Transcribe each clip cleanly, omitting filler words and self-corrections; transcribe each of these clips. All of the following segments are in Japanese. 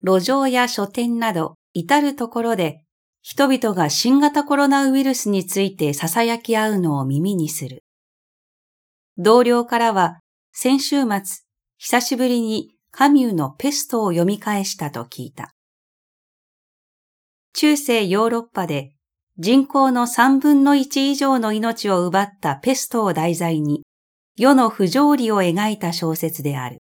路上や書店など至るところで人々が新型コロナウイルスについて囁き合うのを耳にする。同僚からは先週末、久しぶりにカミューのペストを読み返したと聞いた。中世ヨーロッパで人口の3分の1以上の命を奪ったペストを題材に世の不条理を描いた小説である。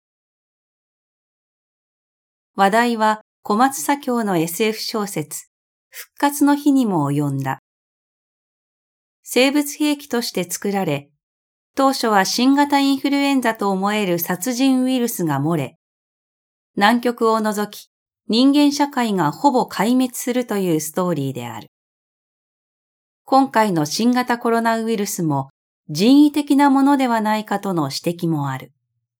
話題は小松左京の SF 小説復活の日にも及んだ。生物兵器として作られ、当初は新型インフルエンザと思える殺人ウイルスが漏れ、南極を除き人間社会がほぼ壊滅するというストーリーである。今回の新型コロナウイルスも人為的なものではないかとの指摘もある。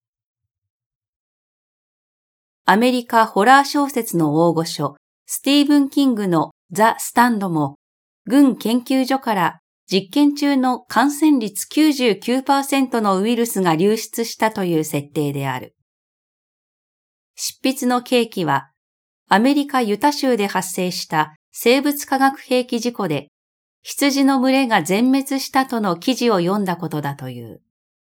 アメリカホラー小説の大御所、スティーブン・キングのザ・スタンドも、軍研究所から実験中の感染率 99% のウイルスが流出したという設定である。執筆の契機は、アメリカユタ州で発生した生物化学兵器事故で、羊の群れが全滅したとの記事を読んだことだという。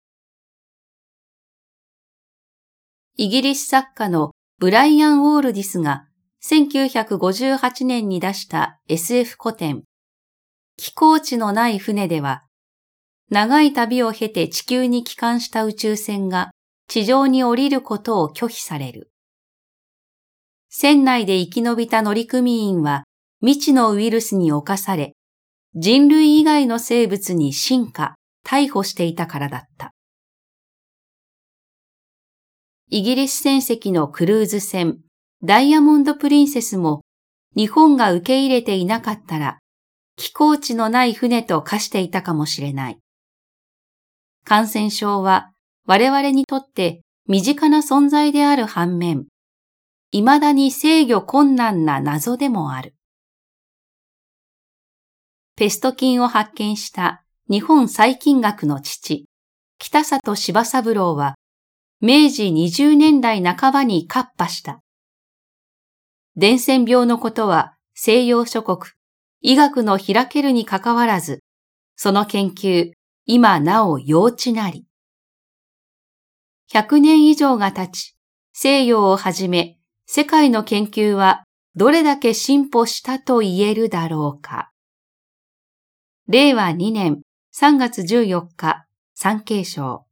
イギリス作家のブライアン・ウォールディスが1958年に出した SF 古典、寄港地のない船では、長い旅を経て地球に帰還した宇宙船が地上に降りることを拒否される。船内で生き延びた乗組員は未知のウイルスに侵され、人類以外の生物に進化、逮捕していたからだった。イギリス船籍のクルーズ船、ダイヤモンド・プリンセスも日本が受け入れていなかったら、寄港地のない船と化していたかもしれない。感染症は我々にとって身近な存在である反面、未だに制御困難な謎でもある。ペスト菌を発見した日本細菌学の父、北里柴三郎は、明治20年代半ばに喝破した。伝染病のことは西洋諸国、医学の開けるにかかわらず、その研究、今なお幼稚なり。100年以上が経ち、西洋をはじめ、世界の研究はどれだけ進歩したと言えるだろうか。令和2年3月14日、産経省。